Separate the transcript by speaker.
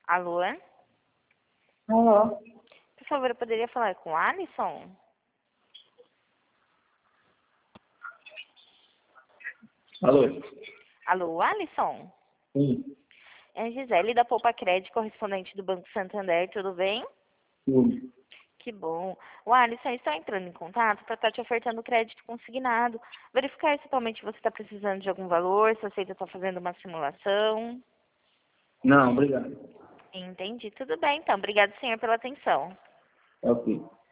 Speaker 1: Alô?
Speaker 2: Alô?
Speaker 1: Por favor, eu poderia falar com o Alisson?
Speaker 2: Alô?
Speaker 1: Alô, Alisson?
Speaker 2: Sim.
Speaker 1: É a Gisele da Poupa Crédito, correspondente do Banco Santander, tudo bem?
Speaker 2: Sim.
Speaker 1: Que bom. O Alisson, eu estou entrando em contato para estar te ofertando crédito consignado. Verificar se atualmente você está precisando de algum valor, se você ainda está fazendo uma simulação.
Speaker 2: Não, obrigado.
Speaker 1: Entendi. Tudo bem, então. Obrigado, senhor, pela atenção.
Speaker 2: Ok.